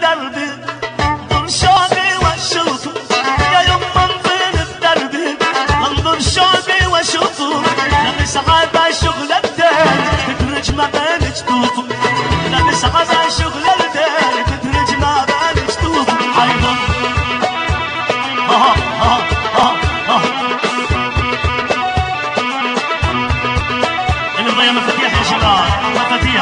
بدربي انظر شوقي واشوفه يا يما انظر بدربي انظر شوقي واشوفه لابس عبا شغلتين تدرج ما بين جتوفه لابس عبا شغلتين تدرج ما بين جتوفه ايضا مفاتيح يا شباب مفاتيح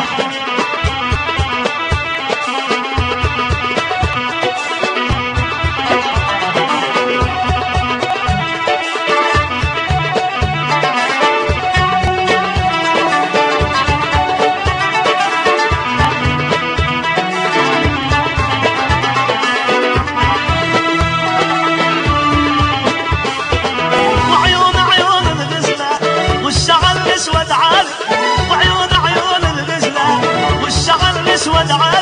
وعيون عيون الغزلة والشعر الاسود عالي وعيون عيون الغزلة والشعر الاسود عالي